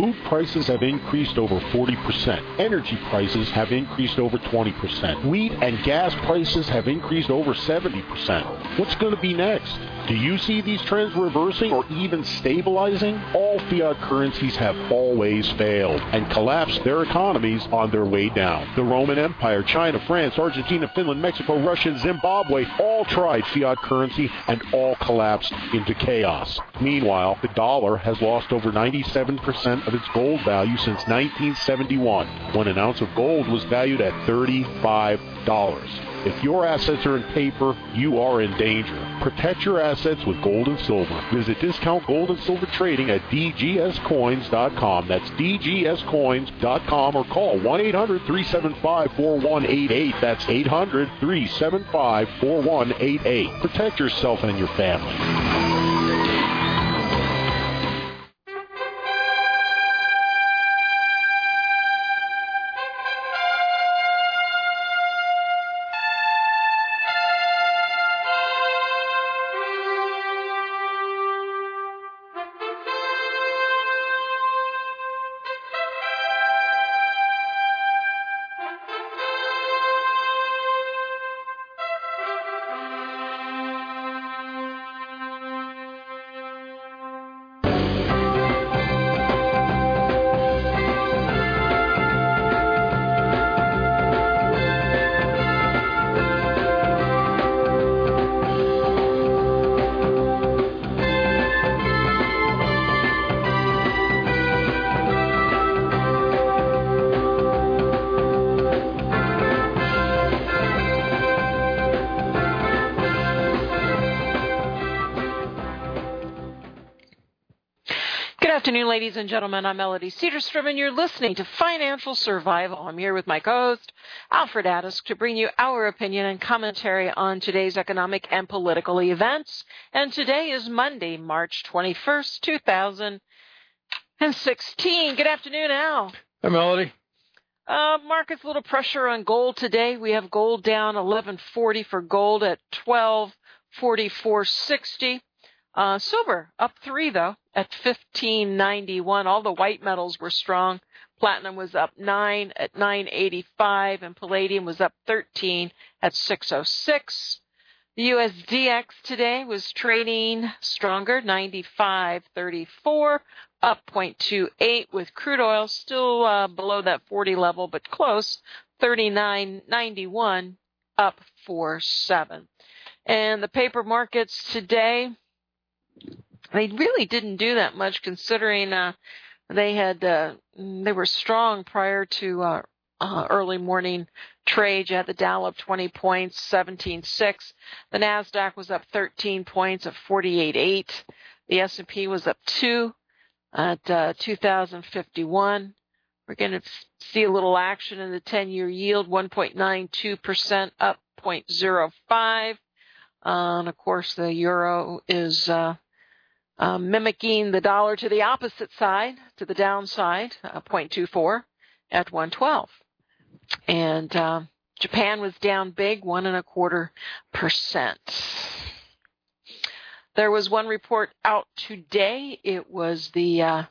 Food prices have increased over 40%. Energy prices have increased over 20%. Wheat and gas prices have increased over 70%. What's going to be next? Do you see these trends reversing or even stabilizing? All fiat currencies have always failed and collapsed their economies on their way down. The Roman Empire, China, France, Argentina, Finland, Mexico, Russia, and Zimbabwe all tried fiat currency and all collapsed into chaos. Meanwhile, the dollar has lost over 97% of its gold value since 1971, when an ounce of gold was valued at $35. If your assets are in paper, you are in danger. Protect your assets with gold and silver. Visit Discount Gold and Silver Trading at dgscoins.com. That's dgscoins.com, or call 1-800-375-4188. That's 800-375-4188. Protect yourself and your family. Good afternoon, ladies and gentlemen. I'm Melody Cedarstrom, and you're listening to Financial Survival. I'm here with my co-host, Alfred Addis, to bring you our opinion and commentary on today's economic and political events. And today is Monday, March 21st, 2016. Good afternoon, Al. Hi, Melody. Market's a little pressure on gold today. We have gold down 11.40 for gold at 12.44.60. Silver up 3, though, at 15.91. All the white metals were strong. Platinum was up 9 at 9.85, and palladium was up 13 at 6.06. The USDX today was trading stronger, 95.34, up 0.28, with crude oil still below that 40 level, but close, 39.91, up 4.7. And the paper markets today, they really didn't do that much, considering they were strong prior to early morning trade. You had the Dow up 20 points, 17.6. The Nasdaq was up 13 points at 48.8. The S&P was up 2 at 2,051. We're going to see a little action in the 10-year yield, 1.92%, up 0.05. And of course, the euro is mimicking the dollar to the opposite side, to the downside, 0.24 at 112. And Japan was down big, 1.25%. There was one report out today. It was the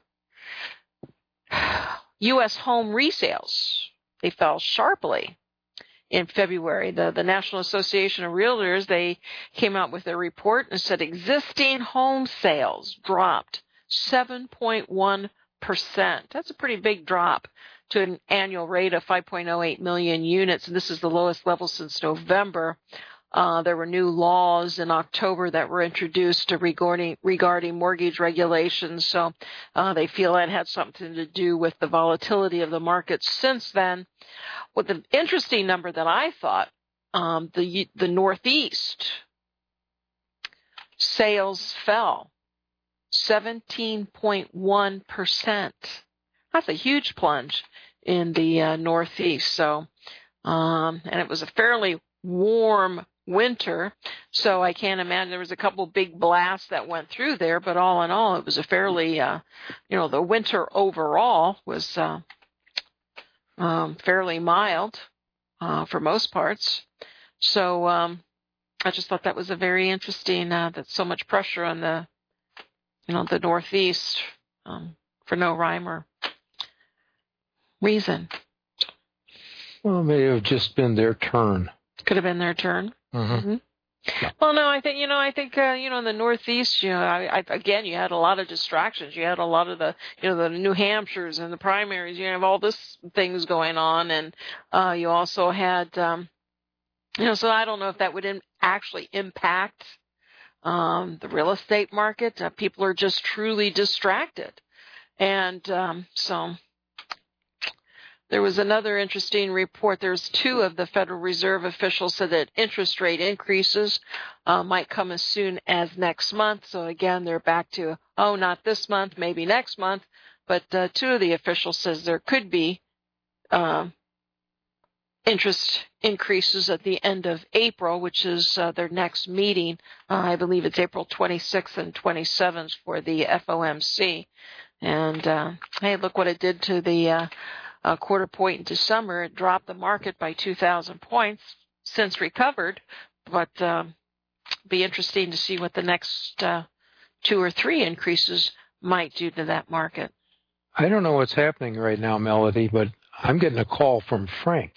U.S. home resales. They fell sharply in February. The National Association of Realtors, they came out with a report and said existing home sales dropped 7.1%. That's a pretty big drop to an annual rate of 5.08 million units, and this is the lowest level since November. There were new laws in October that were introduced regarding mortgage regulations, so they feel that had something to do with the volatility of the market since then. Well, the interesting number that I thought, the Northeast sales fell 17.1%. That's a huge plunge in the Northeast. So, and it was a fairly warm winter, so I can't imagine there was a couple big blasts that went through there, but all in all, it was a fairly, the winter overall was fairly mild for most parts. So I just thought that was a very interesting, that so much pressure on the Northeast for no rhyme or reason? Well, it may have just been their turn. Could have been their turn. Mm-hmm. Mm-hmm. Well, no, I think in the Northeast, again, you had a lot of distractions. You had a lot of the New Hampshires and the primaries. You have all this things going on, and you also had, so I don't know if that would actually impact the real estate market. People are just truly distracted, and so. There was another interesting report. There's two of the Federal Reserve officials said that interest rate increases might come as soon as next month. So again, they're back to, not this month, maybe next month. But two of the officials says there could be interest increases at the end of April, which is their next meeting. I believe it's April 26th and 27th for the FOMC. And hey, look what it did to the a quarter point in December. It dropped the market by 2,000 points, since recovered, but be interesting to see what the next 2 or 3 increases might do to that market. I don't know what's happening right now, Melody, but I'm getting a call from Frank,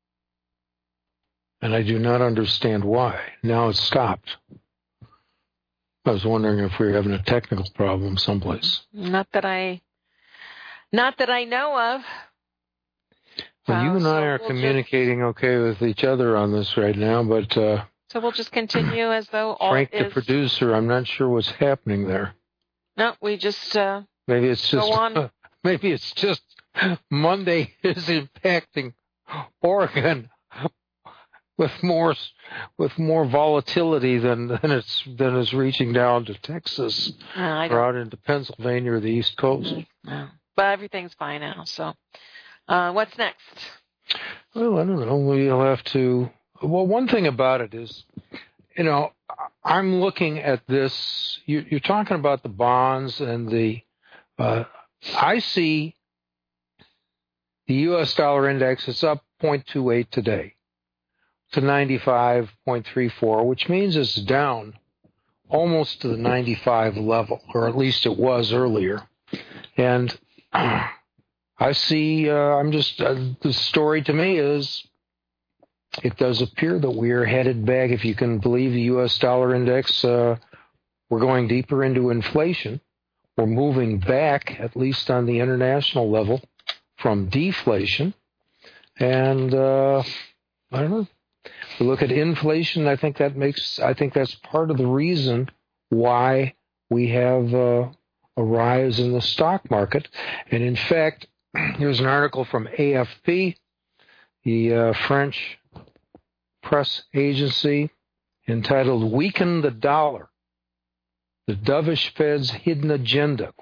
and I do not understand why. Now it's stopped. I was wondering if we were having a technical problem someplace. Not that I know of. Well, you and I are communicating okay with each other on this right now, but so we'll just continue as though all Frank, the producer, I'm not sure what's happening there. No, we just maybe it's just go on. Maybe it's just Monday is impacting Oregon with more volatility than is reaching down to Texas or out into Pennsylvania or the East Coast. No. But everything's fine now, so. What's next? Well, I don't know. We'll have to. Well, one thing about it is, I'm looking at this. You're talking about the bonds and the. I see the U.S. dollar index is up 0.28 today to 95.34, which means it's down almost to the 95 level, or at least it was earlier, and. I see, the story to me is it does appear that we are headed back, if you can believe the U.S. dollar index, we're going deeper into inflation. We're moving back, at least on the international level, from deflation. And, I don't know. If we look at inflation, I think that's part of the reason why we have a rise in the stock market. And in fact, here's an article from AFP, the French press agency, entitled "Weaken the Dollar, the Dovish Fed's Hidden Agenda?"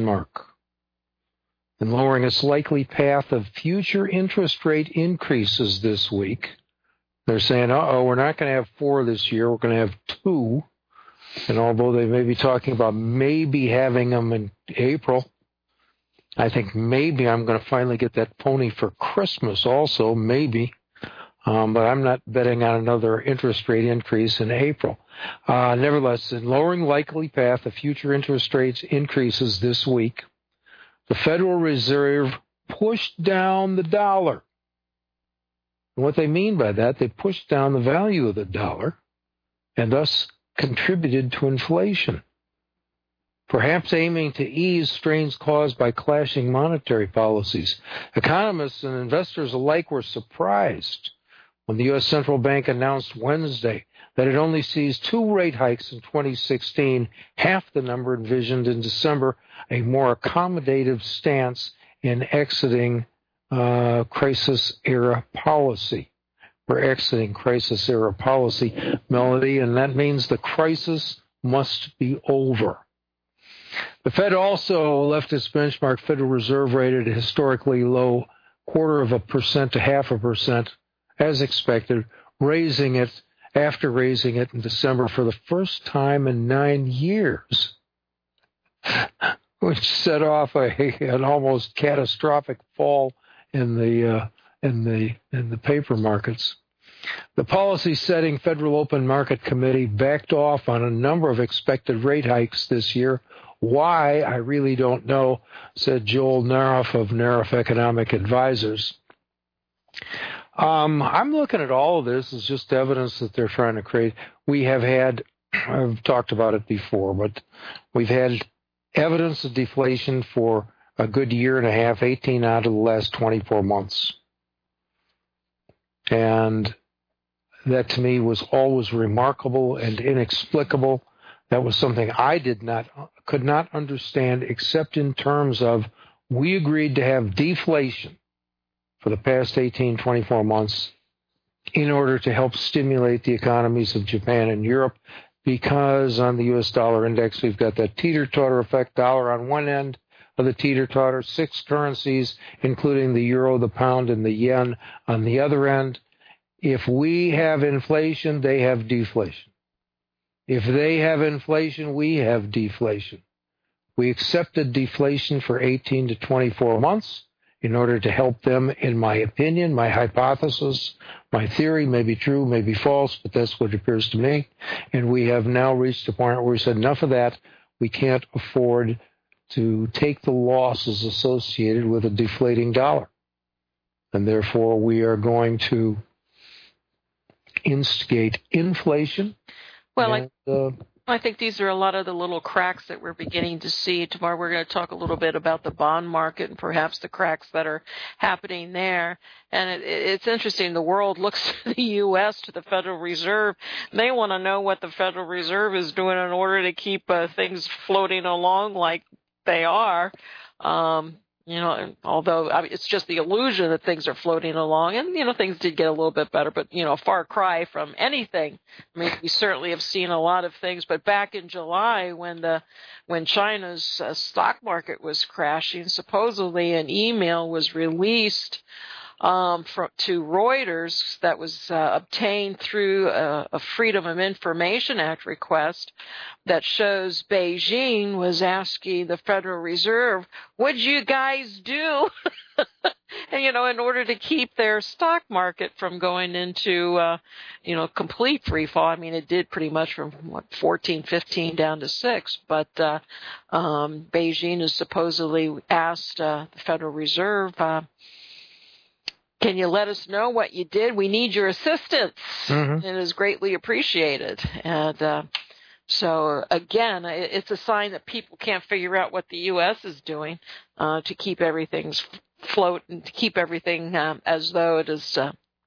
In lowering its likely path of future interest rate increases this week. They're saying, we're not going to have 4 this year, we're going to have 2. And although they may be talking about maybe having them in April, I think maybe I'm going to finally get that pony for Christmas also, maybe. But I'm not betting on another interest rate increase in April. Nevertheless, in lowering likely path of future interest rates increases this week, the Federal Reserve pushed down the dollar. And what they mean by that, they pushed down the value of the dollar and thus contributed to inflation, perhaps aiming to ease strains caused by clashing monetary policies. Economists and investors alike were surprised when the U.S. Central Bank announced Wednesday that it only sees 2 rate hikes in 2016, half the number envisioned in December, a more accommodative stance in exiting crisis-era policy. We're exiting crisis-era policy, Melody, and that means the crisis must be over. The Fed also left its benchmark Federal Reserve rate at a historically low 0.25% to 0.5%, as expected, raising it in December for the first time in 9 years, which set off an almost catastrophic fall in the paper markets. The policy-setting Federal Open Market Committee backed off on a number of expected rate hikes this year, Why? I really don't know, said Joel Naroff of Naroff Economic Advisors. I'm looking at all of this as just evidence that they're trying to create. We have had, I've talked about it before, but we've had evidence of deflation for a good year and a half, 18 out of the last 24 months. And that to me was always remarkable and inexplicable. That was something I could not understand except in terms of we agreed to have deflation for the past 18, 24 months in order to help stimulate the economies of Japan and Europe, because on the U.S. dollar index, we've got that teeter-totter effect, dollar on one end of the teeter-totter, 6 currencies, including the euro, the pound, and the yen on the other end. If we have inflation, they have deflation. If they have inflation, we have deflation. We accepted deflation for 18 to 24 months in order to help them, in my opinion, my hypothesis, my theory may be true, may be false, but that's what it appears to me. And we have now reached a point where we said, enough of that. We can't afford to take the losses associated with a deflating dollar. And therefore, we are going to instigate inflation. Well, I think these are a lot of the little cracks that we're beginning to see. Tomorrow we're going to talk a little bit about the bond market and perhaps the cracks that are happening there. And it's interesting. The world looks to the U.S., to the Federal Reserve. They want to know what the Federal Reserve is doing in order to keep things floating along like they are. Although it's just the illusion that things are floating along, and, things did get a little bit better, but, a far cry from anything. I mean, we certainly have seen a lot of things, but back in July when China's stock market was crashing, supposedly an email was released to Reuters that was obtained through a Freedom of Information Act request that shows Beijing was asking the Federal Reserve, what'd you guys do? And, in order to keep their stock market from going into, complete free fall. I mean, it did pretty much from 14, 15 down to 6, but Beijing has supposedly asked the Federal Reserve, can you let us know what you did? We need your assistance. Mm-hmm. It is greatly appreciated. And so, again, it's a sign that people can't figure out what the U.S. is doing to keep everything float and to keep everything as though it is,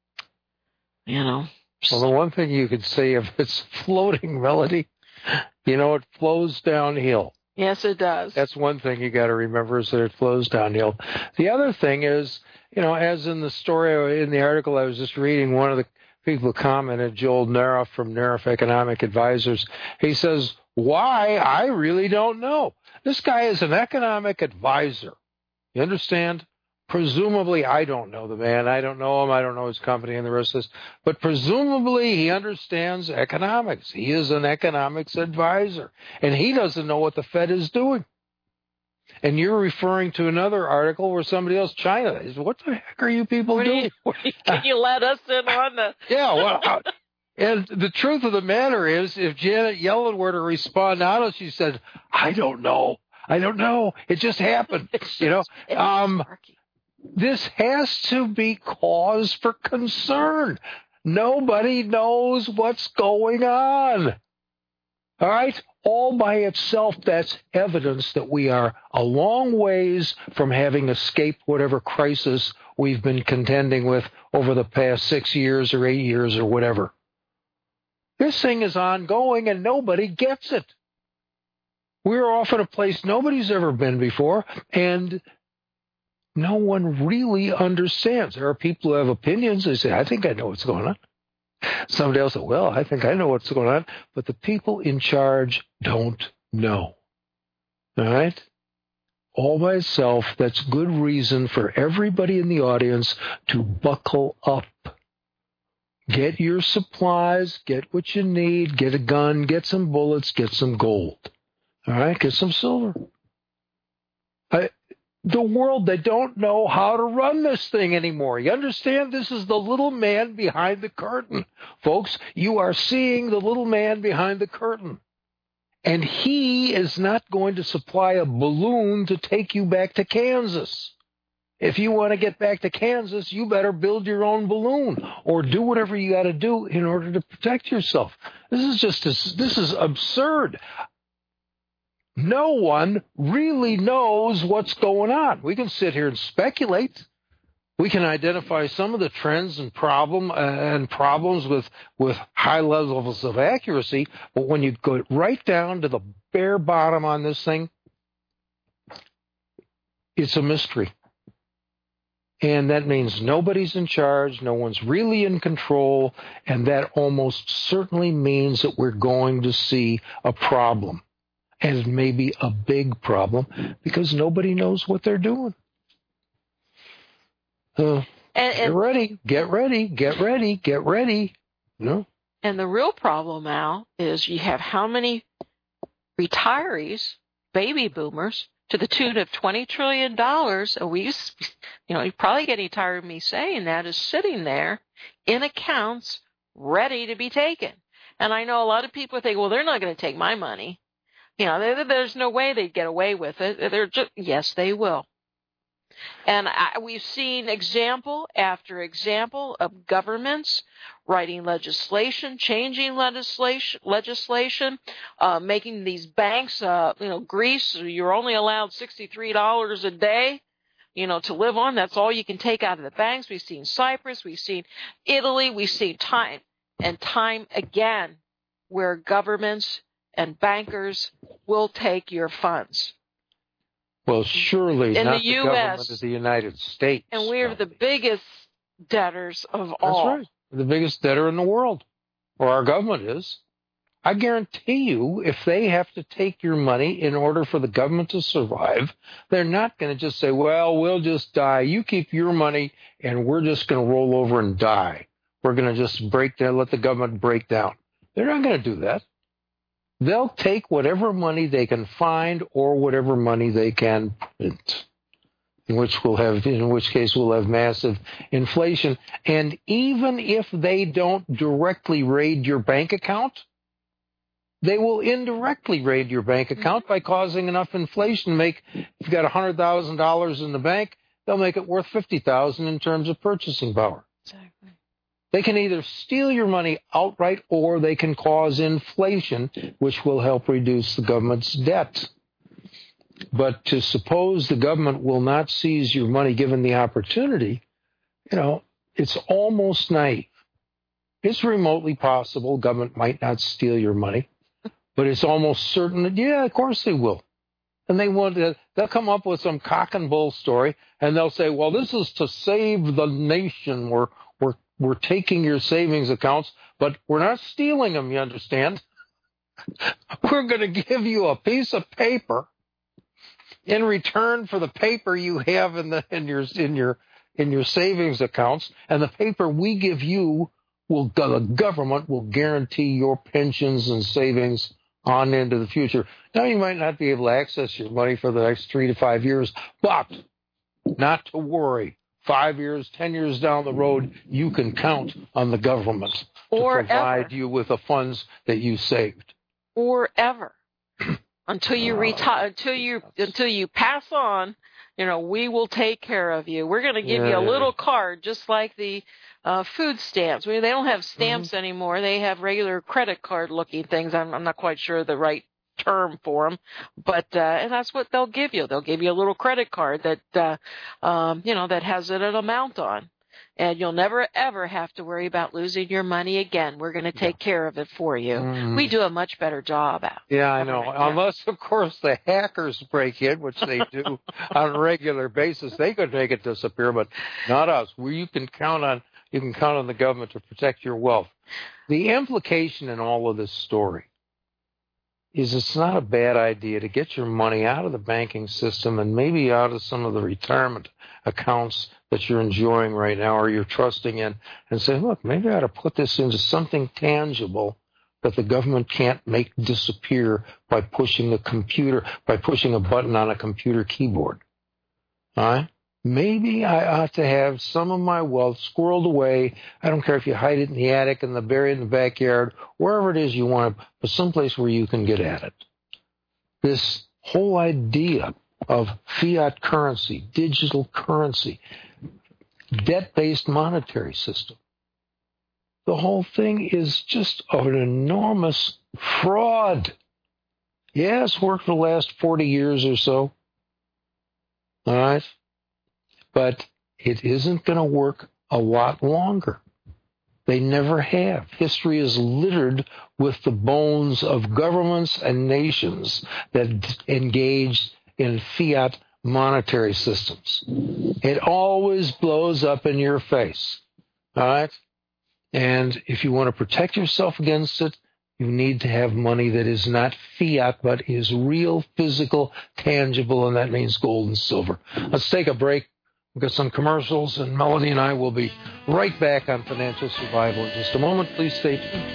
Well, the one thing you could say if it's floating, Melody, it flows downhill. Yes, it does. That's one thing you got to remember is that it flows downhill. The other thing is, as in the story, in the article I was just reading, one of the people commented, Joel Naroff from Naroff Economic Advisors, he says, why? I really don't know. This guy is an economic advisor. You understand? Presumably, I don't know the man. I don't know him. I don't know his company and the rest of this. But presumably, he understands economics. He is an economics advisor. And he doesn't know what the Fed is doing. And you're referring to another article where somebody else, China, is, what the heck are you people doing? Can you let us in on the... Yeah, well, and the truth of the matter is, if Janet Yellen were to respond now, she said, I don't know. It just happened. This has to be cause for concern. Nobody knows what's going on. All right? All by itself, that's evidence that we are a long ways from having escaped whatever crisis we've been contending with over the past 6 years or 8 years or whatever. This thing is ongoing and nobody gets it. We're off in a place nobody's ever been before, and no one really understands. There are people who have opinions. They say, I think I know what's going on. Somebody else said, well, I think I know what's going on. But the people in charge don't know. All right? All by itself, that's good reason for everybody in the audience to buckle up. Get your supplies, get what you need, get a gun, get some bullets, get some gold. All right? Get some silver. The world, they don't know how to run this thing anymore. You understand? This is the little man behind the curtain. Folks, you are seeing the little man behind the curtain. And he is not going to supply a balloon to take you back to Kansas. If you want to get back to Kansas, you better build your own balloon or do whatever you got to do in order to protect yourself. This is absurd. No one really knows what's going on. We can sit here and speculate. We can identify some of the trends and problems with high levels of accuracy, but when you go right down to the bare bottom on this thing, it's a mystery. And that means nobody's in charge, no one's really in control, and that almost certainly means that we're going to see a problem, and maybe a big problem, because nobody knows what they're doing. Get ready. No. And the real problem, Al, is you have how many retirees, baby boomers, to the tune of $20 trillion, and you're probably getting tired of me saying that, is sitting there in accounts ready to be taken. And I know a lot of people think, well, they're not going to take my money. There's no way they'd get away with it. Yes, they will. And we've seen example after example of governments writing legislation, changing legislation, making these banks, Greece, you're only allowed $63 a day, to live on. That's all you can take out of the banks. We've seen Cyprus, we've seen Italy, we've seen time and time again where governments and bankers will take your funds. Well, surely in not the U.S., government of the United States. And we're the biggest debtors of all. That's right. We're the biggest debtor in the world, or our government is. I guarantee you, if they have to take your money in order for the government to survive, they're not going to just say, well, we'll just die. You keep your money, and we're just going to roll over and die. We're going to just break down, let the government break down. They're not going to do that. They'll take whatever money they can find or whatever money they can print, in which case we'll have massive inflation. And even if they don't directly raid your bank account, they will indirectly raid your bank account by causing enough inflation to make, if you've got $100,000 in the bank, they'll make it worth $50,000 in terms of purchasing power. Exactly. They can either steal your money outright or they can cause inflation, which will help reduce the government's debt. But to suppose the government will not seize your money given the opportunity, it's almost naive. It's remotely possible government might not steal your money, but it's almost certain that, yeah, of course they will. And they'll come up with some cock and bull story, and they'll say, well, this is to save the nation. We're taking your savings accounts, but we're not stealing them, you understand? We're going to give you a piece of paper in return for the paper you have in your savings accounts, and the paper we give you the government will guarantee your pensions and savings on into the future. Now, you might not be able to access your money for the next 3 to 5 years, but not to worry. 5 years, 10 years down the road, you can count on the government to provide you with the funds that you saved. Or ever. Until you retire, until you pass on, we will take care of you. We're going to give you a little card, just like the food stamps. They don't have stamps anymore. They have regular credit card looking things. I'm not quite sure the right term for them, but and that's what they'll give you. They'll give you a little credit card that that has an amount on, and you'll never ever have to worry about losing your money again. We're going to take care of it for you. We do a much better job at. Yeah, I know. Unless, of course, the hackers break in, which they do on a regular basis, they could make it disappear, but not us. You can count on the government to protect your wealth. The implication in all of this story is it's not a bad idea to get your money out of the banking system and maybe out of some of the retirement accounts that you're enjoying right now or you're trusting in and say, look, maybe I ought to put this into something tangible that the government can't make disappear by pushing a button on a computer keyboard. All right? Maybe I ought to have some of my wealth squirreled away. I don't care if you hide it in the attic and bury it in the backyard, wherever it is you want it, but someplace where you can get at it. this whole idea of fiat currency, digital currency, debt-based monetary system. The whole thing is just an enormous fraud. Yeah, it's worked for the last 40 years or so. All right? But it isn't going to work a lot longer. They never have. History is littered with the bones of governments and nations that engaged in fiat monetary systems. It always blows up in your face. All right? And if you want to protect yourself against it, you need to have money that is not fiat, but is real, physical, tangible, and that means gold and silver. Let's take a break. We've got some commercials, and Melody and I will be right back on Financial Survival in just a moment. Please stay tuned.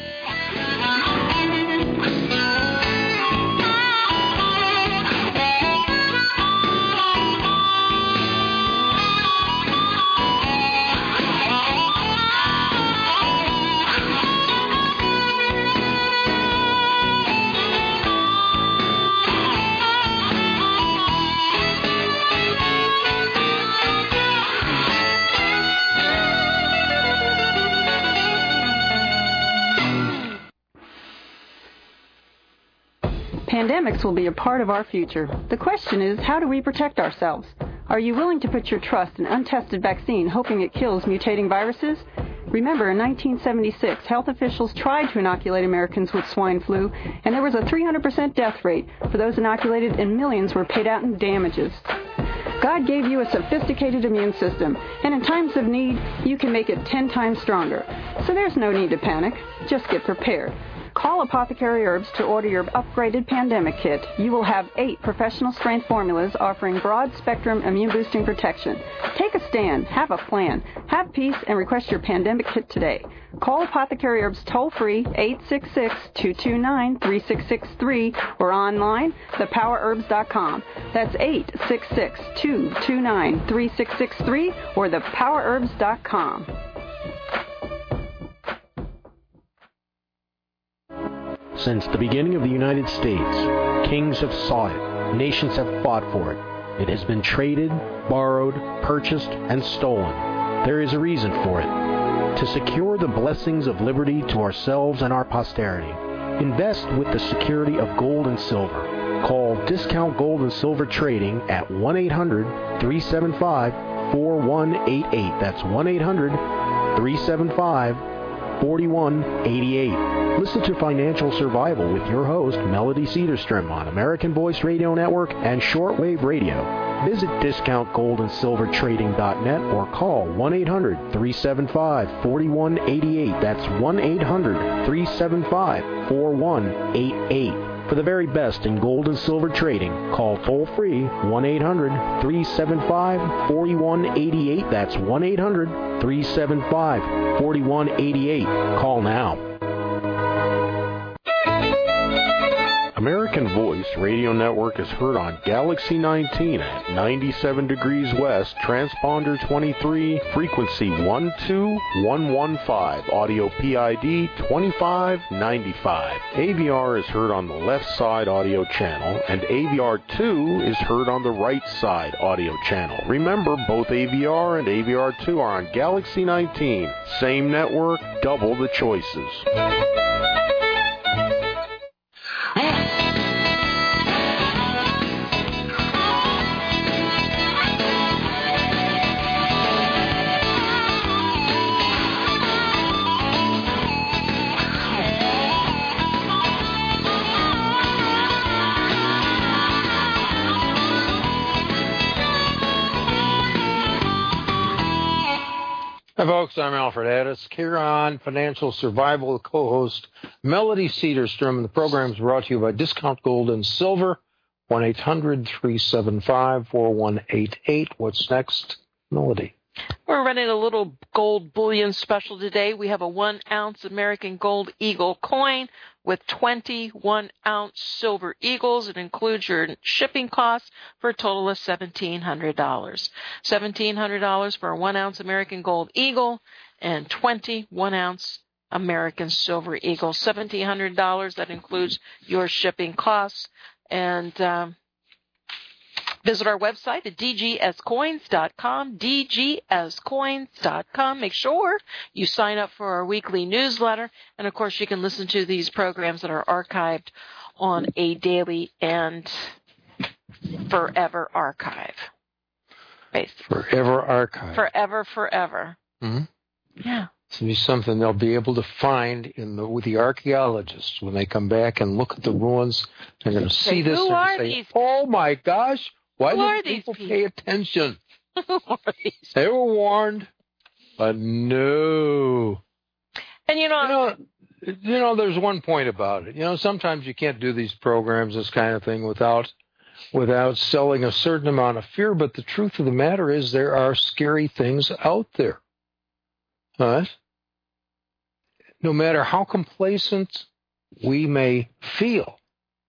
Pandemics will be a part of our future. The question is, how do we protect ourselves? Are you willing to put your trust in untested vaccine, hoping it kills mutating viruses? Remember, in 1976, health officials tried to inoculate Americans with swine flu, and there was a 300% death rate for those inoculated, and millions were paid out in damages. God gave you a sophisticated immune system, and in times of need, you can make it 10 times stronger. So there's no need to panic. Just get prepared. Call Apothecary Herbs to order your upgraded pandemic kit. You will have 8 professional-strength formulas offering broad-spectrum immune-boosting protection. Take a stand. Have a plan. Have peace and request your pandemic kit today. Call Apothecary Herbs toll-free 866-229-3663 or online, thepowerherbs.com. That's 866-229-3663 or thepowerherbs.com. Since the beginning of the United States, kings have sought it, nations have fought for it. It has been traded, borrowed, purchased, and stolen. There is a reason for it. To secure the blessings of liberty to ourselves and our posterity, invest with the security of gold and silver. Call Discount Gold and Silver Trading at 1-800-375-4188. That's 1-800-375-4188. Listen to Financial Survival with your host, Melody Cedarstrom, on American Voice Radio Network and Shortwave Radio. Visit discountgoldandsilvertrading.net or call 1-800-375-4188. That's 1-800-375-4188. For the very best in gold and silver trading, call toll-free 1-800-375-4188. That's 1-800-375-4188. Call now. American Voice Radio Network is heard on Galaxy 19 at 97 degrees west, transponder 23, frequency 12115, audio PID 2595. AVR is heard on the left side audio channel, and AVR2 is heard on the right side audio channel. Remember, both AVR and AVR2 are on Galaxy 19. Same network, double the choices. Hi, folks. I'm Alfred Addis, here on Financial Survival, co-host Melody Cedarstrom. The program is brought to you by Discount Gold and Silver, 1-800-375-4188. What's next, Melody? We're running a little gold bullion special today. We have a 1-ounce American Gold Eagle coin with 20 1-ounce silver eagles. It includes your shipping costs for a total of $1,700. $1,700 for a 1-ounce American Gold Eagle and 20 1-ounce American Silver Eagles. $1,700, that includes your shipping costs. And visit our website at dgscoins.com, dgscoins.com. Make sure you sign up for our weekly newsletter. And, of course, you can listen to these programs that are archived on a daily and forever archive. Basically. Forever archive. Forever. Mm-hmm. Yeah. It's going to be something they'll be able to find with the archaeologists when they come back and look at the ruins. They're going to see this and say, "Oh my gosh, why didn't people pay attention?" Who are these? They were warned, but no. And you know, there's one point about it. Sometimes you can't do these programs, this kind of thing, without selling a certain amount of fear. But the truth of the matter is, there are scary things out there. Right? No matter how complacent we may feel,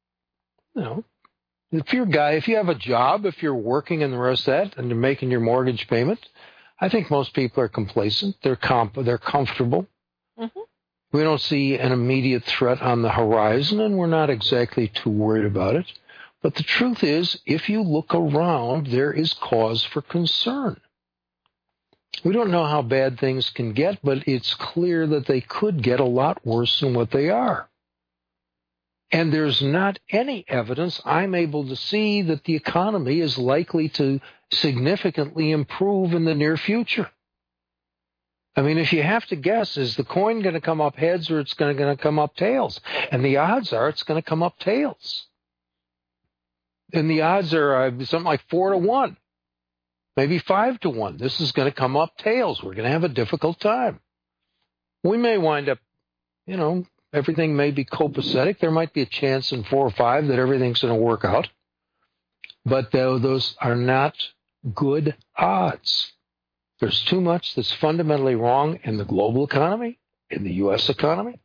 if you have a job, if you're working and the rest of that, and you're making your mortgage payment, I think most people are complacent. They're comfortable. Mm-hmm. We don't see an immediate threat on the horizon, and we're not exactly too worried about it. But the truth is, if you look around, there is cause for concern. We don't know how bad things can get, but it's clear that they could get a lot worse than what they are. And there's not any evidence I'm able to see that the economy is likely to significantly improve in the near future. I mean, if you have to guess, is the coin going to come up heads or it's going to come up tails? And the odds are it's going to come up tails. And the odds are something like 4-1. Maybe 5-1. This is going to come up tails. We're going to have a difficult time. We may wind up, everything may be copacetic. There might be a chance in 4 or 5 that everything's going to work out. But those are not good odds. There's too much that's fundamentally wrong in the global economy, in the U.S. economy.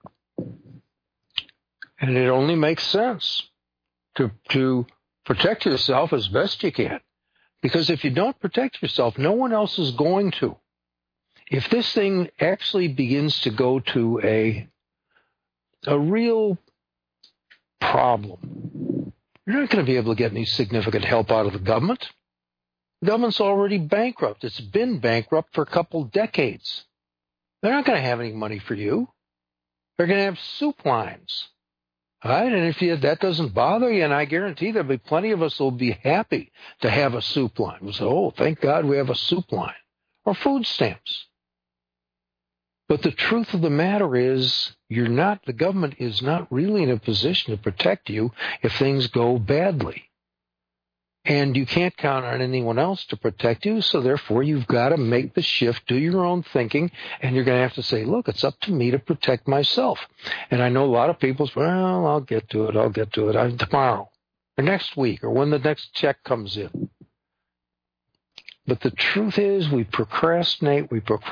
And it only makes sense to protect yourself as best you can. Because if you don't protect yourself, no one else is going to. If this thing actually begins to go to a real problem, you're not going to be able to get any significant help out of the government. The government's already bankrupt. It's been bankrupt for a couple decades. They're not going to have any money for you. They're going to have soup lines. All right, and if that doesn't bother you, and I guarantee there'll be plenty of us who will be happy to have a soup line. We'll say, "Oh, thank God we have a soup line," or food stamps. But the truth of the matter is, the government is not really in a position to protect you if things go badly. And you can't count on anyone else to protect you, so therefore you've got to make the shift, do your own thinking, and you're going to have to say, look, it's up to me to protect myself. And I know a lot of people say, well, I'll get to it tomorrow, or next week, or when the next check comes in. But the truth is, we procrastinate,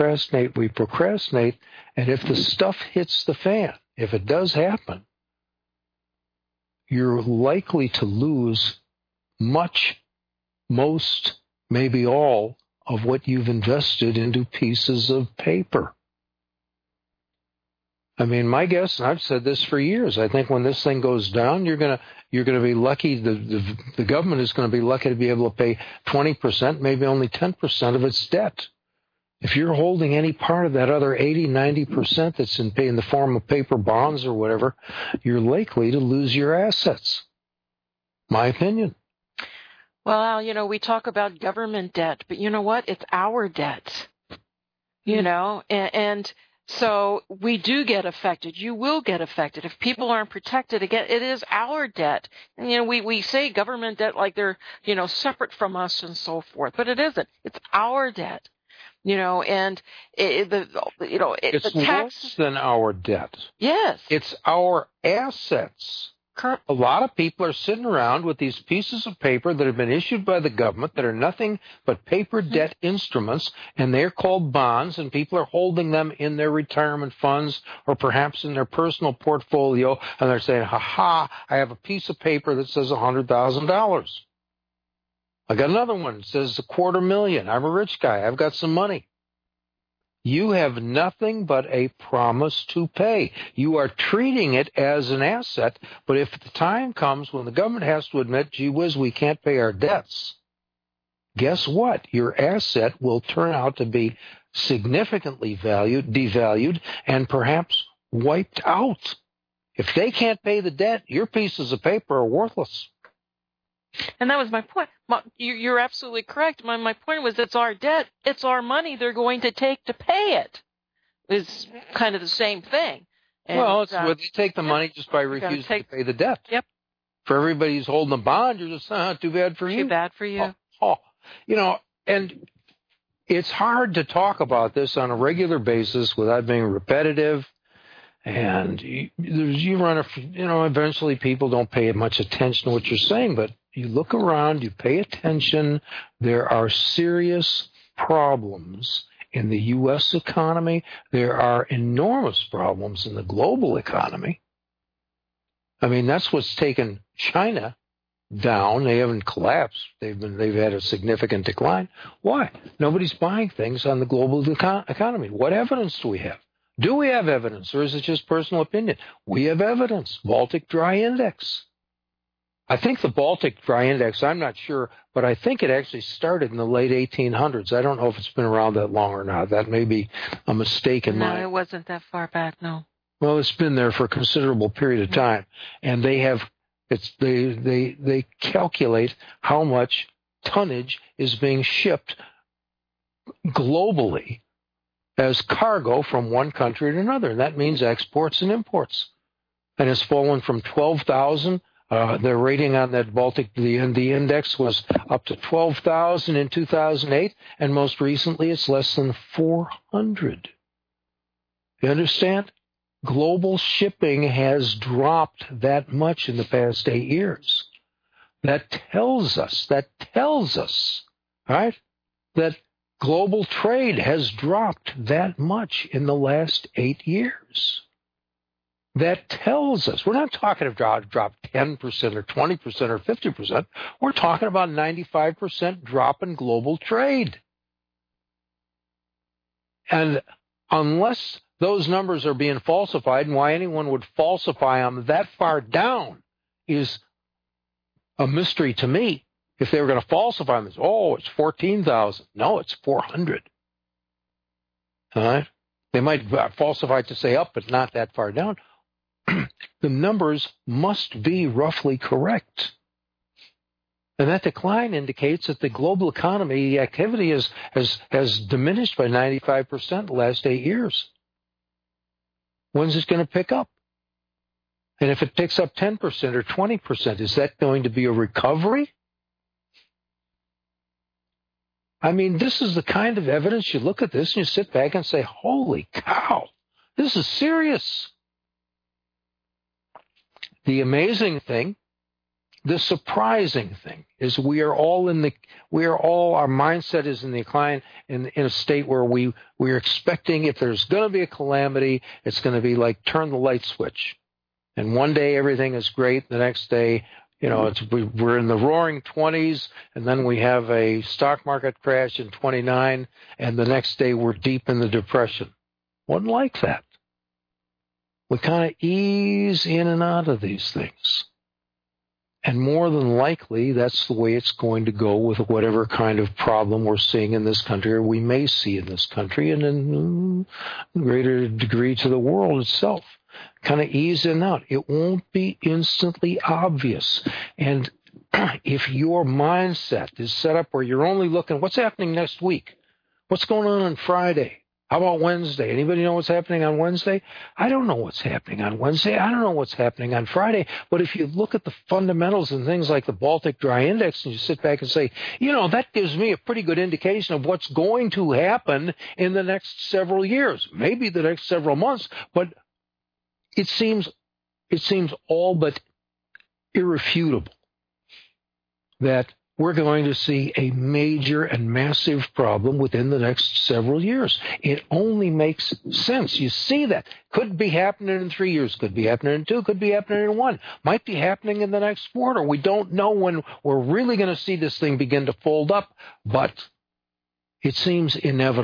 and if the stuff hits the fan, if it does happen, you're likely to lose most, maybe all of what you've invested into pieces of paper. I mean, my guess, and I've said this for years, I think when this thing goes down, you're going to be lucky, the government is going to be lucky to be able to pay 20%, maybe only 10% of its debt. If you're holding any part of that other 80-90% that's in the form of paper bonds or whatever, you're likely to lose your assets. My opinion. Well, Al, we talk about government debt, but you know what? It's our debt, and so we do get affected. You will get affected. If people aren't protected, again, it is our debt. And, we say government debt like they're, separate from us and so forth, but it isn't. It's our debt, and it's the tax worse than our debt. Yes. It's our assets. A lot of people are sitting around with these pieces of paper that have been issued by the government that are nothing but paper debt instruments, and they're called bonds, and people are holding them in their retirement funds or perhaps in their personal portfolio, and they're saying, ha, I have a piece of paper that says $100,000. I got another one that says $250,000. I'm a rich guy. I've got some money. You have nothing but a promise to pay. You are treating it as an asset, but if the time comes when the government has to admit, gee whiz, we can't pay our debts, guess what? Your asset will turn out to be significantly devalued, and perhaps wiped out. If they can't pay the debt, your pieces of paper are worthless. And that was my point. You're absolutely correct. My point was, it's our debt. It's our money they're going to take to pay it. It's kind of the same thing. And, well, it's where they take the money just by refusing to pay the debt. Yep. For everybody who's holding a bond, you're just, too bad for you. Too bad for you. And it's hard to talk about this on a regular basis without being repetitive. And you run eventually people don't pay much attention to what you're saying, but you look around, you pay attention. There are serious problems in the U.S. economy. There are enormous problems in the global economy. I mean, that's what's taken China down. They haven't collapsed. They've had a significant decline. Why? Nobody's buying things on the global economy. What evidence do we have? Do we have evidence, or is it just personal opinion? We have evidence. Baltic Dry Index. I think the Baltic Dry Index, I'm not sure, but I think it actually started in the late 1800s. I don't know if it's been around that long or not. That may be a mistake in mine. No, it wasn't that far back, no. Well, it's been there for a considerable period of time, and they calculate how much tonnage is being shipped globally as cargo from one country to another. And that means exports and imports. And it's fallen from 12,000. The rating on that Baltic, the index was up to 12,000 in 2008. And most recently, it's less than 400. You understand? Global shipping has dropped that much in the past 8 years. That tells us, right, that global trade has dropped that much in the last 8 years. That tells us, we're not talking about drop 10% or 20% or 50%. We're talking about 95% drop in global trade. And unless those numbers are being falsified, and why anyone would falsify them that far down is a mystery to me. If they were going to falsify them, it's 14,000. No, it's 400. All right? They might falsify to say up, but not that far down. The numbers must be roughly correct. And that decline indicates that the global economy activity has diminished by 95% the last 8 years. When's it going to pick up? And if it picks up 10% or 20%, is that going to be a recovery? I mean, this is the kind of evidence you look at this and you sit back and say, holy cow, this is serious. The amazing thing, the surprising thing is our mindset is in the decline in a state where we're expecting if there's going to be a calamity, it's going to be like turn the light switch. And one day everything is great. The next day, we're in the roaring 20s, and then we have a stock market crash in 29, and the next day we're deep in the depression. Wasn't like that. We kind of ease in and out of these things. And more than likely, that's the way it's going to go with whatever kind of problem we're seeing in this country, or we may see in this country, and in a greater degree to the world itself. Kind of ease in and out. It won't be instantly obvious. And if your mindset is set up where you're only looking, what's happening next week? What's going on Friday? How about Wednesday? Anybody know what's happening on Wednesday? I don't know what's happening on Wednesday. I don't know what's happening on Friday. But if you look at the fundamentals and things like the Baltic Dry Index and you sit back and say, that gives me a pretty good indication of what's going to happen in the next several years, maybe the next several months, but it seems all but irrefutable that we're going to see a major and massive problem within the next several years. It only makes sense. You see that. Could be happening in 3 years, could be happening in 2, could be happening in 1, might be happening in the next quarter. We don't know when we're really going to see this thing begin to fold up, but it seems inevitable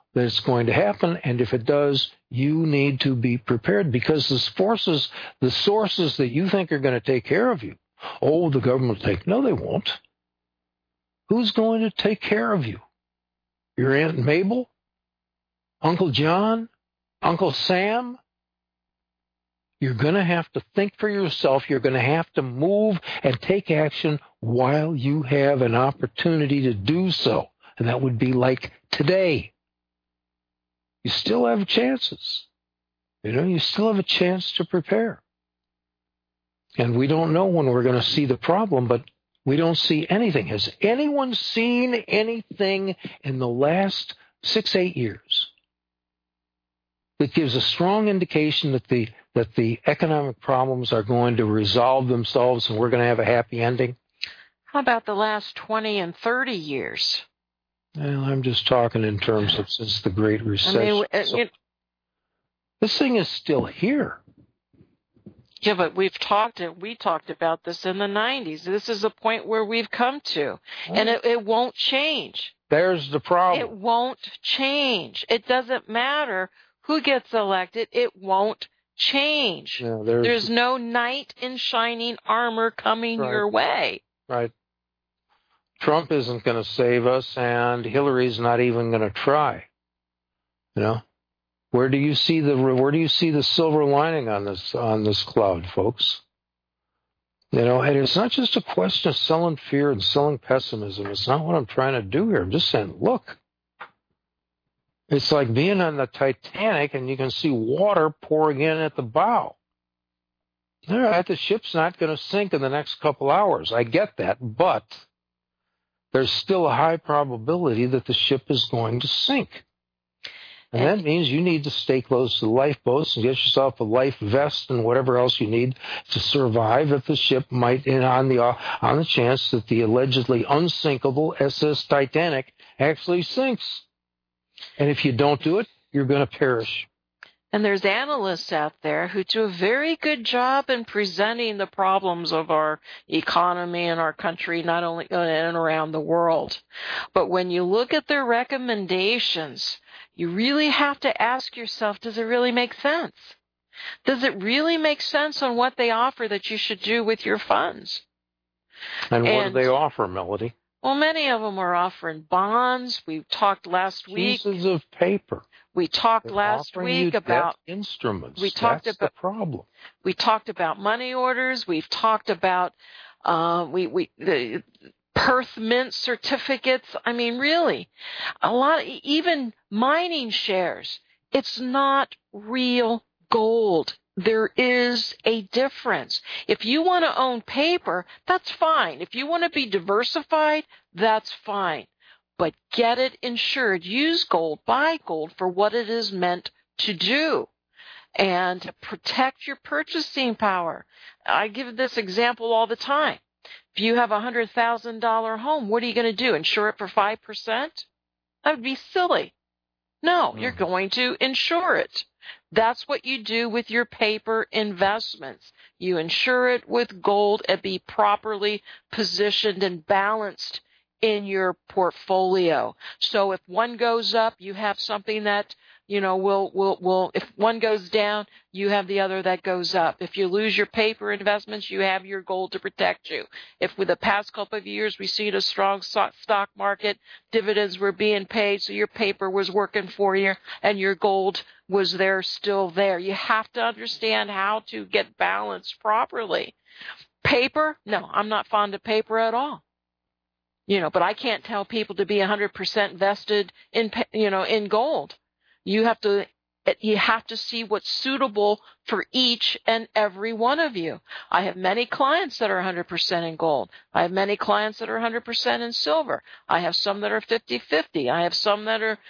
that it's going to happen, and if it does, you need to be prepared, because the sources that you think are going to take care of you, the government will take. No, they won't. Who's going to take care of you? Your Aunt Mabel? Uncle John? Uncle Sam? You're going to have to think for yourself. You're going to have to move and take action while you have an opportunity to do so. And that would be like today. You still have chances. You still have a chance to prepare. And we don't know when we're going to see the problem, but we don't see anything. Has anyone seen anything in the last 6-8 years that gives a strong indication that the economic problems are going to resolve themselves and we're going to have a happy ending? How about the last 20 and 30 years? Well, I'm just talking in terms of since the Great Recession. This thing is still here. Yeah, but we talked about this in the 90s. This is a point where we've come to, and it won't change. There's the problem. It won't change. It doesn't matter who gets elected. It won't change. Yeah, there's no knight in shining armor coming your way. Right. Trump isn't going to save us, and Hillary's not even going to try. Where do you see the silver lining on this cloud, folks? And it's not just a question of selling fear and selling pessimism. It's not what I'm trying to do here. I'm just saying, look, it's like being on the Titanic and you can see water pouring in at the bow. All right, the ship's not going to sink in the next couple hours. I get that, but there's still a high probability that the ship is going to sink. And that means you need to stay close to the lifeboats and get yourself a life vest and whatever else you need to survive if the ship might, on the chance that the allegedly unsinkable SS Titanic actually sinks. And if you don't do it, you're going to perish. And there's analysts out there who do a very good job in presenting the problems of our economy and our country, not only in and around the world. But when you look at their recommendations, you really have to ask yourself, does it really make sense? Does it really make sense on what they offer that you should do with your funds? And what do they offer, Melody? Well, many of them are offering bonds. We talked last week. Pieces of paper. We talked last week about instruments. That's the problem. We talked about money orders. We've talked about the Perth Mint certificates. I mean, really, even mining shares. It's not real gold. There is a difference. If you want to own paper, that's fine. If you want to be diversified, that's fine. But get it insured. Use gold. Buy gold for what it is meant to do and to protect your purchasing power. I give this example all the time. If you have a $100,000 home, what are you going to do? Insure it for 5%? That would be silly. No, you're going to insure it. That's what you do with your paper investments. You insure it with gold and be properly positioned and balanced in your portfolio. So if one goes up, you have something that, will if one goes down, you have the other that goes up. If you lose your paper investments, you have your gold to protect you. If with the past couple of years we see a strong stock market, dividends were being paid, so your paper was working for you and your gold was still there. You have to understand how to get balanced properly. Paper? No, I'm not fond of paper at all. But I can't tell people to be 100% vested in gold. You have to see what's suitable for each and every one of you. I have many clients that are 100% in gold. I have many clients that are 100% in silver. I have some that are 50-50. I have some that are,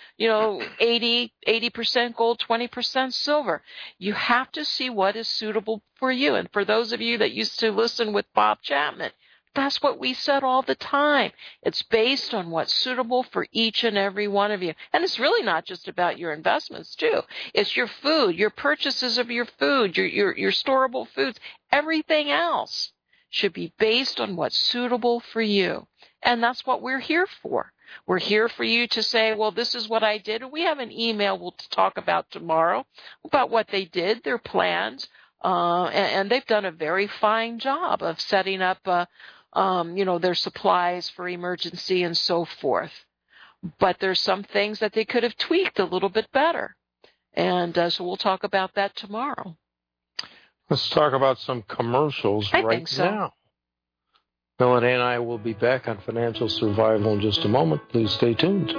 80% gold, 20% silver. You have to see what is suitable for you. And for those of you that used to listen with Bob Chapman, that's what we said all the time. It's based on what's suitable for each and every one of you. And it's really not just about your investments, too. It's your food, your purchases of your food, your storable foods, everything else. should be based on what's suitable for you. And that's what we're here for. We're here for you to say, well, this is what I did. And we have an email we'll talk about tomorrow about what they did, their plans. And they've done a very fine job of setting up, their supplies for emergency and so forth. But there's some things that they could have tweaked a little bit better. And so we'll talk about that tomorrow. Let's talk about some commercials now. Melanie and I will be back on Financial Survival in just a moment. Please stay tuned.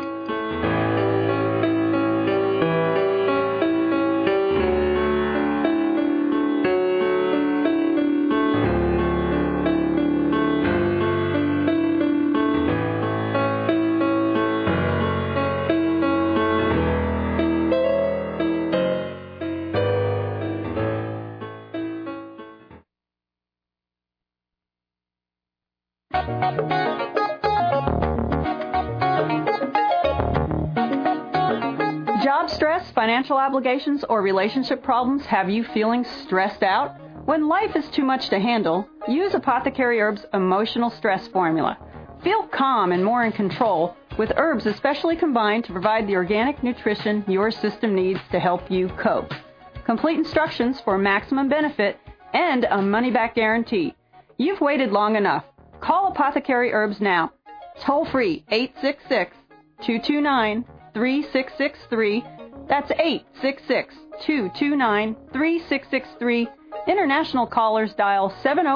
Job stress, financial obligations, or relationship problems have you feeling stressed out? When life is too much to handle, use Apothecary Herbs Emotional Stress Formula. Feel calm and more in control with herbs especially combined to provide the organic nutrition your system needs to help you cope. Complete instructions for maximum benefit and a money-back guarantee. You've waited long enough. Call Apothecary Herbs now. Toll free 866-229-3663. That's 866-229-3663. International callers dial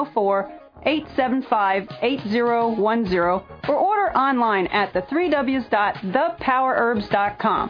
704-875-8010 or order online at the3ws.thepowerherbs.com.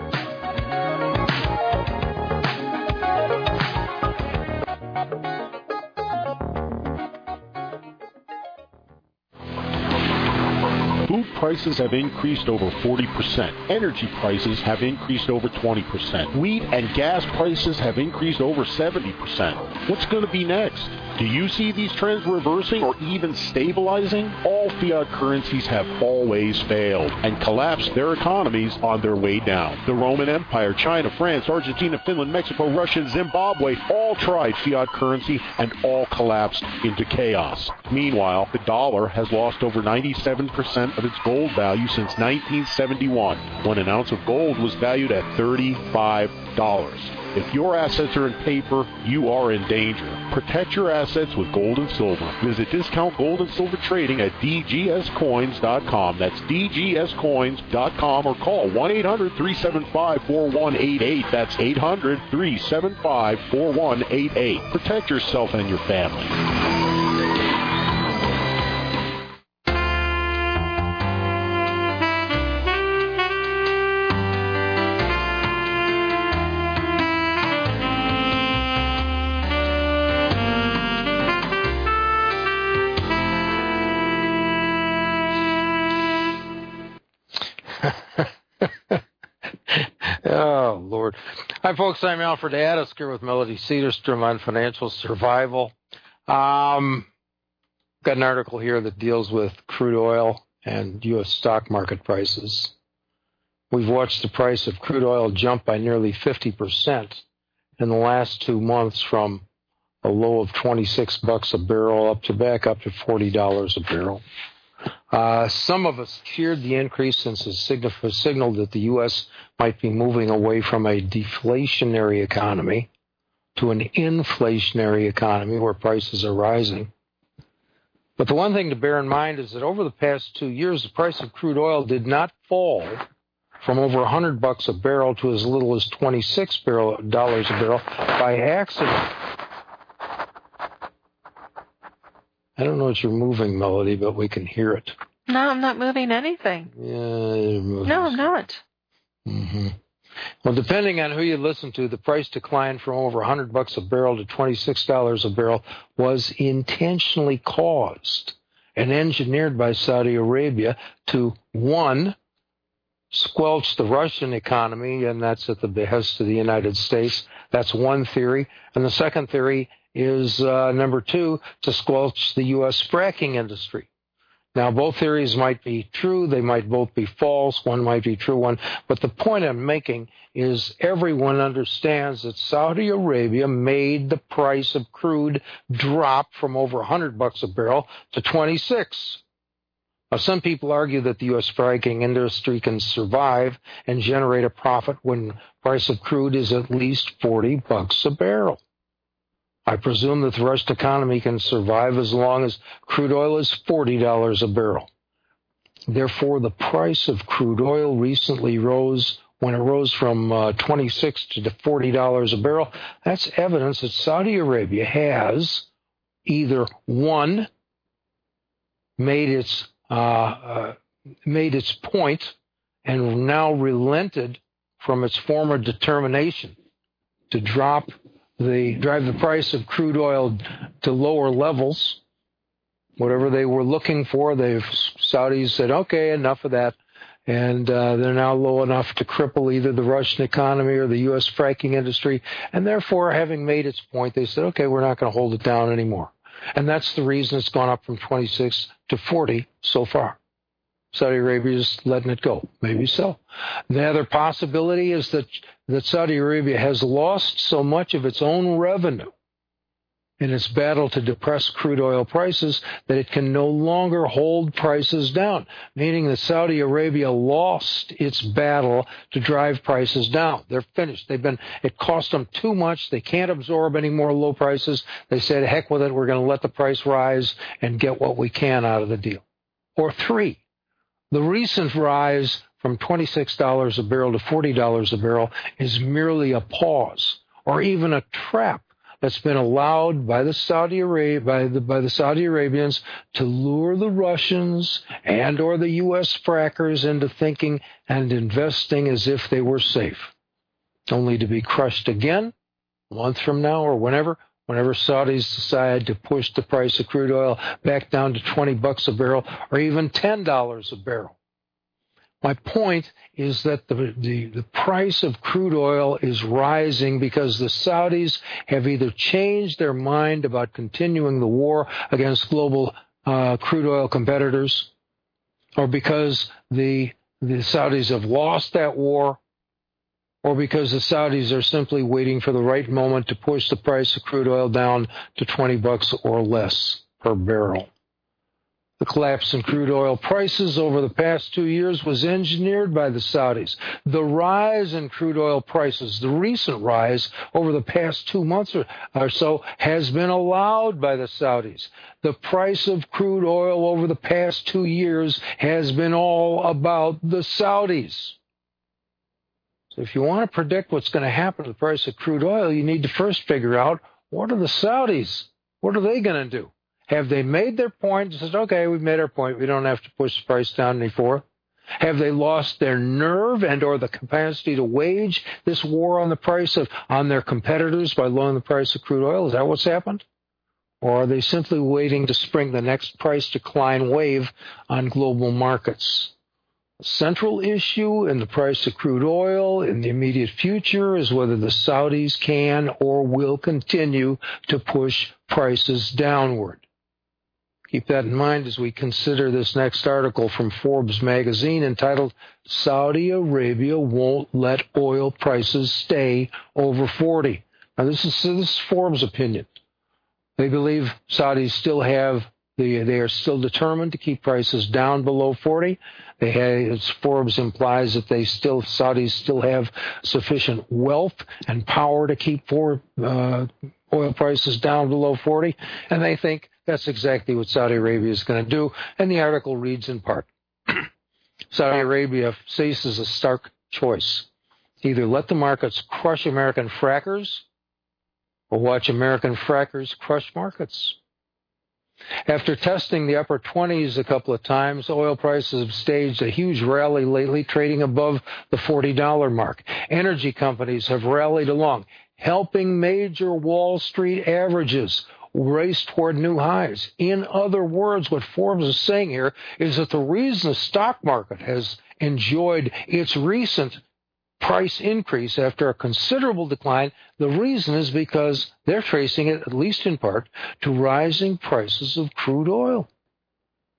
Food prices have increased over 40%. Energy prices have increased over 20%. Wheat and gas prices have increased over 70%. What's going to be next? Do you see these trends reversing or even stabilizing? All fiat currencies have always failed and collapsed their economies on their way down. The Roman Empire, China, France, Argentina, Finland, Mexico, Russia, and Zimbabwe all tried fiat currency and all collapsed into chaos. Meanwhile, the dollar has lost over 97% of its gold value since 1971, when an ounce of gold was valued at $35. If your assets are in paper, you are in danger. Protect your assets with gold and silver. Visit Discount Gold and Silver Trading at dgscoins.com. That's dgscoins.com, or call 1-800-375-4188. That's 800-375-4188. Protect yourself and your family. Oh, Lord. Hi, folks. I'm Alfred Addis here with Melody Cedarstrom on Financial Survival. Got an article here that deals with crude oil and U.S. stock market prices. We've watched the price of crude oil jump by nearly 50% in the last 2 months, from a low of $26 a barrel back up to $40 a barrel. Some of us feared the increase since it signaled that the U.S. might be moving away from a deflationary economy to an inflationary economy where prices are rising. But the one thing to bear in mind is that over the past 2 years, the price of crude oil did not fall from over $100 a barrel to as little as $26 a barrel by accident. I don't know what you're moving, Melody, but we can hear it. No, I'm not moving anything. Yeah, you're moving. No, I'm not. Mm-hmm. Well, depending on who you listen to, the price decline from over $100 a barrel to $26 a barrel was intentionally caused and engineered by Saudi Arabia to, one, squelch the Russian economy, and that's at the behest of the United States. That's one theory. And the second theory is, number two, to squelch the U.S. fracking industry. Now, both theories might be true. They might both be false. One might be true, one. But the point I'm making is everyone understands that Saudi Arabia made the price of crude drop from over $100 a barrel to 26. Now, some people argue that the U.S. fracking industry can survive and generate a profit when the price of crude is at least $40 a barrel. I presume that the Russian economy can survive as long as crude oil is $40 a barrel. Therefore, the price of crude oil recently rose when it rose from $26 to $40 a barrel. That's evidence that Saudi Arabia has either, one, made its point and now relented from its former determination to drive the price of crude oil to lower levels, whatever they were looking for. Saudis said, okay, enough of that. And they're now low enough to cripple either the Russian economy or the U.S. fracking industry. And therefore, having made its point, they said, okay, we're not going to hold it down anymore. And that's the reason it's gone up from 26 to 40 so far. Saudi Arabia is letting it go. Maybe so. The other possibility is that Saudi Arabia has lost so much of its own revenue in its battle to depress crude oil prices that it can no longer hold prices down, meaning that Saudi Arabia lost its battle to drive prices down. They're finished. It cost them too much. They can't absorb any more low prices. They said, heck with it, we're going to let the price rise and get what we can out of the deal. Or three, the recent rise from $26 a barrel to $40 a barrel is merely a pause or even a trap that's been allowed by the Saudi Arabians to lure the Russians and or the U.S. frackers into thinking and investing as if they were safe, only to be crushed again a month from now or whenever Saudis decide to push the price of crude oil back down to $20 a barrel or even $10 a barrel. My point is that the price of crude oil is rising because the Saudis have either changed their mind about continuing the war against global crude oil competitors, or because the Saudis have lost that war, or because the Saudis are simply waiting for the right moment to push the price of crude oil down to $20 or less per barrel. The collapse in crude oil prices over the past 2 years was engineered by the Saudis. The rise in crude oil prices, the recent rise over the past 2 months or so, has been allowed by the Saudis. The price of crude oil over the past 2 years has been all about the Saudis. So if you want to predict what's going to happen to the price of crude oil, you need to first figure out, what are the Saudis? What are they going to do? Have they made their point and said, okay, we've made our point, we don't have to push the price down any further? Have they lost their nerve and or the capacity to wage this war on the price on their competitors by lowering the price of crude oil? Is that what's happened? Or are they simply waiting to spring the next price decline wave on global markets? The central issue in the price of crude oil in the immediate future is whether the Saudis can or will continue to push prices downward. Keep that in mind as we consider this next article from Forbes magazine entitled, Saudi Arabia Won't Let Oil Prices Stay Over 40. Now, this is Forbes' opinion. They believe Saudis still they are still determined to keep prices down below 40. As Forbes implies that Saudis still have sufficient wealth and power to keep oil prices down below 40, and they think that's exactly what Saudi Arabia is going to do. And the article reads in part, Saudi Arabia faces a stark choice. Either let the markets crush American frackers or watch American frackers crush markets. After testing the upper 20s a couple of times, oil prices have staged a huge rally lately, trading above the $40 mark. Energy companies have rallied along, helping major Wall Street averages race toward new highs. In other words, what Forbes is saying here is that the reason the stock market has enjoyed its recent price increase after a considerable decline, the reason is because they're tracing it, at least in part, to rising prices of crude oil.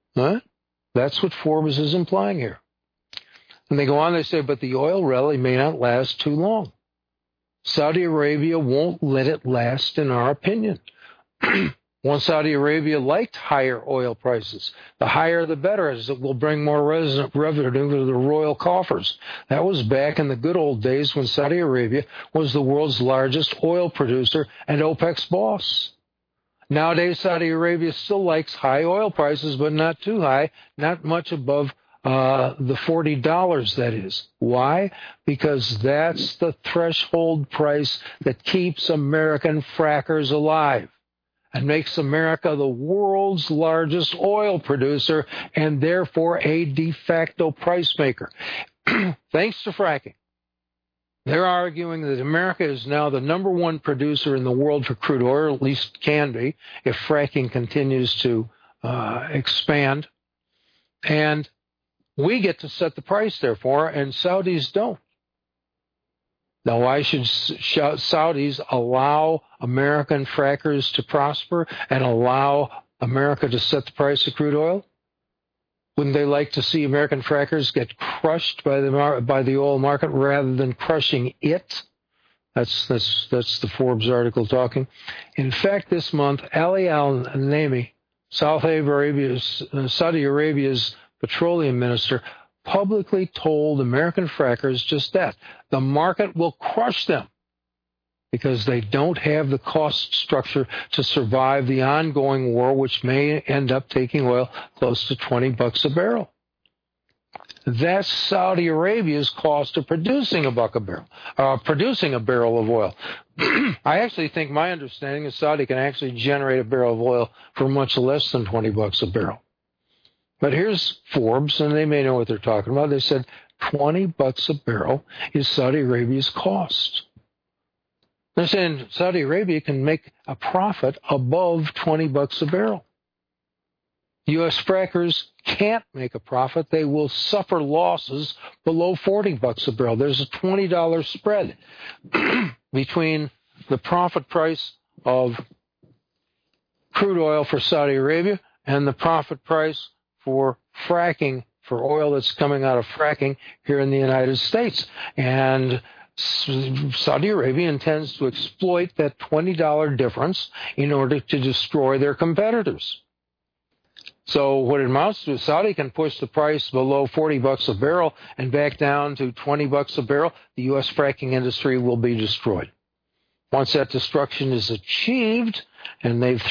Huh? That's what Forbes is implying here. And they go on, they say, but the oil rally may not last too long. Saudi Arabia won't let it last, in our opinion. Once Saudi Arabia liked higher oil prices. The higher the better, as it will bring more revenue to the royal coffers. That was back in the good old days when Saudi Arabia was the world's largest oil producer and OPEC's boss. Nowadays, Saudi Arabia still likes high oil prices, but not too high, not much above the $40, that is. Why? Because that's the threshold price that keeps American frackers alive and makes America the world's largest oil producer and therefore a de facto price maker. Thanks to fracking. They're arguing that America is now the number one producer in the world for crude oil, or at least can be, if fracking continues to expand. And we get to set the price, therefore, and Saudis don't. Now, why should Saudis allow American frackers to prosper and allow America to set the price of crude oil? Wouldn't they like to see American frackers get crushed by the oil market rather than crushing it? That's the Forbes article talking. In fact, this month, Ali Al-Naimi, Saudi Arabia's petroleum minister, publicly told American frackers just that. The market will crush them because they don't have the cost structure to survive the ongoing war, which may end up taking oil close to $20 a barrel. That's Saudi Arabia's cost of producing a barrel of oil. I actually think my understanding is Saudi can actually generate a barrel of oil for much less than $20 a barrel. But here's Forbes, and they may know what they're talking about. They said $20 a barrel is Saudi Arabia's cost. They're saying Saudi Arabia can make a profit above $20 a barrel. U.S. frackers can't make a profit. They will suffer losses below $40 a barrel. There's a $20 spread between the profit price of crude oil for Saudi Arabia and the profit price for fracking, for oil that's coming out of fracking here in the United States. And Saudi Arabia intends to exploit that $20 difference in order to destroy their competitors. So what it amounts to is Saudi can push the price below $40 a barrel and back down to $20 a barrel. The U.S. fracking industry will be destroyed. Once that destruction is achieved, and they've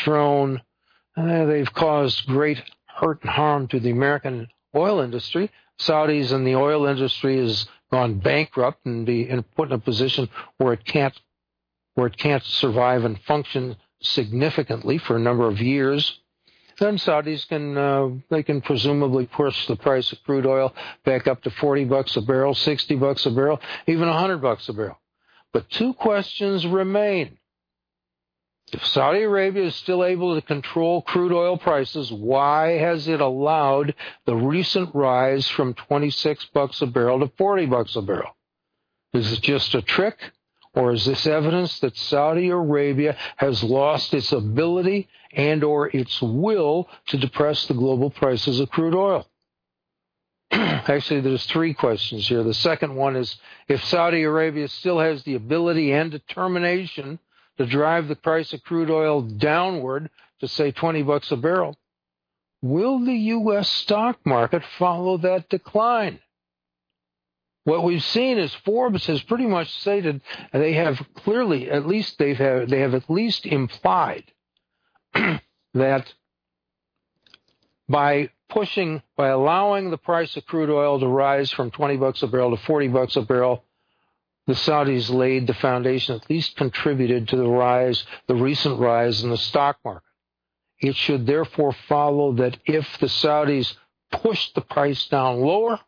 caused great hurt and harm to the American oil industry. Saudis and the oil industry has gone bankrupt and put in a position where it can't survive and function significantly for a number of years. Then Saudis can presumably push the price of crude oil back up to $40 a barrel, $60 a barrel, even $100 a barrel. But two questions remain. If Saudi Arabia is still able to control crude oil prices, why has it allowed the recent rise from $26 a barrel to $40 a barrel? Is it just a trick, or is this evidence that Saudi Arabia has lost its ability and or its will to depress the global prices of crude oil? Actually, there's three questions here. The second one is, if Saudi Arabia still has the ability and determination to drive the price of crude oil downward to, say, $20 a barrel, will the U.S. stock market follow that decline? What we've seen is Forbes has pretty much stated they have clearly, at least they have at least implied that by allowing the price of crude oil to rise from $20 a barrel to $40 a barrel, the Saudis laid the foundation, at least contributed to the recent rise in the stock market. It should therefore follow that if the Saudis push the price down lower,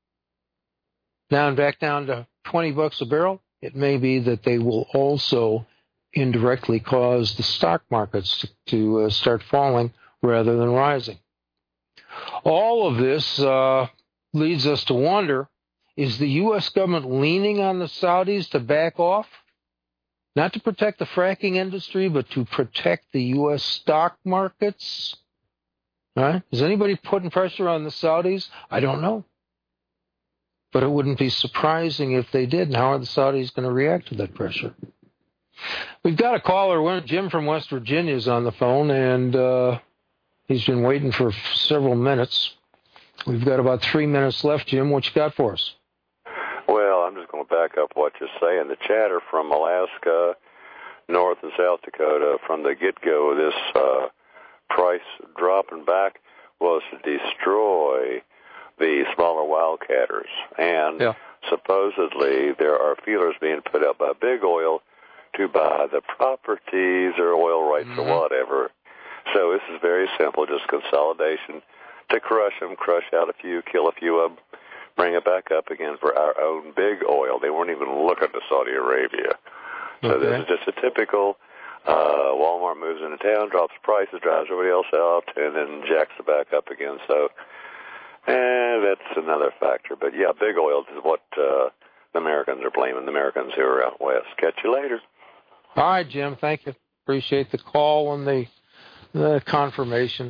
back down to $20 a barrel, it may be that they will also indirectly cause the stock markets to start falling rather than rising. All of this leads us to wonder, is the U.S. government leaning on the Saudis to back off? Not to protect the fracking industry, but to protect the U.S. stock markets? Right? Is anybody putting pressure on the Saudis? I don't know. But it wouldn't be surprising if they did. And how are the Saudis going to react to that pressure? We've got a caller. Jim from West Virginia is on the phone, and he's been waiting for several minutes. We've got about 3 minutes left. Jim, what you got for us? Well, I'm just going to back up what you're saying. The chatter from Alaska, North and South Dakota, from the get-go of this price dropping back was to destroy the smaller wildcatters. And supposedly there are feelers being put up by big oil to buy the properties or oil rights or whatever. So this is very simple, just consolidation to crush them, crush out a few, kill a few of them, bring it back up again for our own big oil. They weren't even looking to Saudi Arabia. So this is just a typical Walmart moves into town, drops prices, drives everybody else out, and then jacks it back up again. So that's another factor. But, yeah, big oil is what the Americans are blaming, the Americans who are out west. Catch you later. All right, Jim. Thank you. Appreciate the call and the confirmation.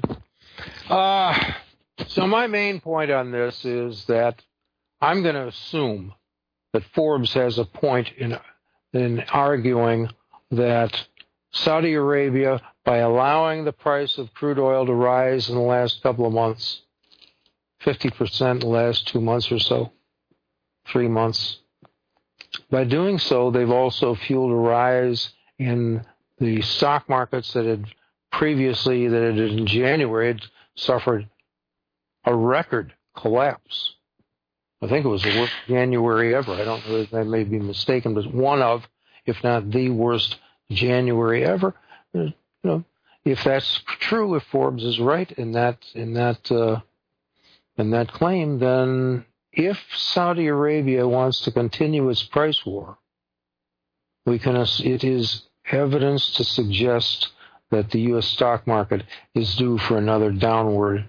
So my main point on this is that I'm going to assume that Forbes has a point in arguing that Saudi Arabia, by allowing the price of crude oil to rise in the last couple of months, 50% in the last 2 months or so, 3 months, by doing so, they've also fueled a rise in the stock markets that had previously, that had in January, had suffered a record collapse. I think it was the worst January ever. I don't know if I may be mistaken, but one of, if not the worst January ever. You know, if that's true, if Forbes is right in that claim, then if Saudi Arabia wants to continue its price war, it is evidence to suggest that the U.S. stock market is due for another downward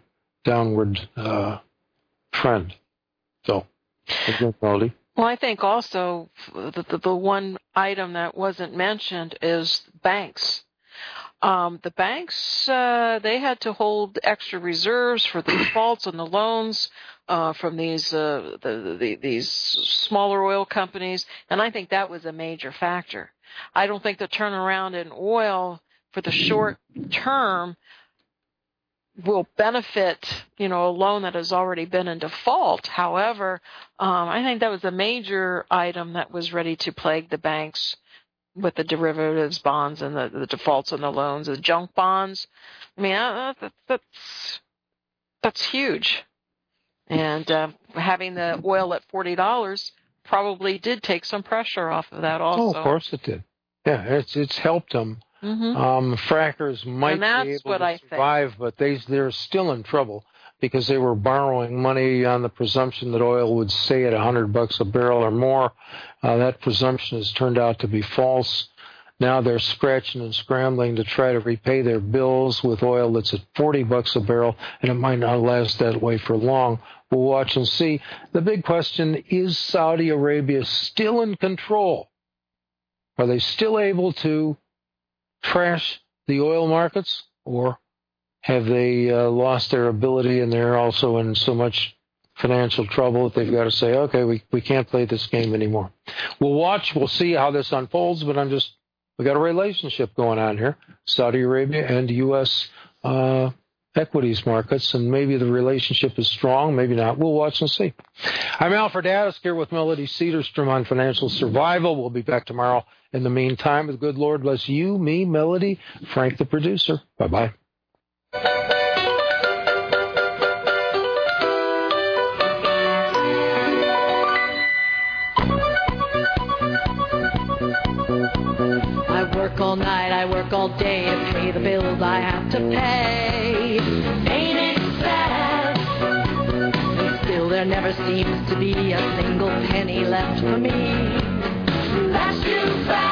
trend. So, Melody. Well, I think also the one item that wasn't mentioned is banks. The banks, they had to hold extra reserves for the defaults on the loans from these smaller oil companies, and I think that was a major factor. I don't think the turnaround in oil for the short term will benefit, a loan that has already been in default. However, I think that was a major item that was ready to plague the banks with the derivatives bonds and the defaults on the loans, the junk bonds. I mean, that's huge. And having the oil at $40 probably did take some pressure off of that also. Oh, of course it did. Yeah, it's helped them. Frackers might be able to survive, but they're still in trouble because they were borrowing money on the presumption that oil would stay at $100 a barrel or more. That presumption has turned out to be false. Now they're scratching and scrambling to try to repay their bills with oil that's at $40 a barrel, and it might not last that way for long. We'll watch and see. The big question, is Saudi Arabia still in control? Are they still able to trash the oil markets, or have they lost their ability and they're also in so much financial trouble that they've got to say, okay, we can't play this game anymore? We'll watch, we'll see how this unfolds, but we got a relationship going on here, Saudi Arabia and U.S. Equities markets, and maybe the relationship is strong, maybe not. We'll watch and see. I'm Alfred Addis here with Melody Cedarstrom on Financial Survival. We'll be back tomorrow. In the meantime, the good Lord bless you, me, Melody, Frank the producer. Bye-bye. I work all night, I work all day to pay the bills I have to pay. Ain't it sad? And still there never seems to be a single penny left for me. That's too bad.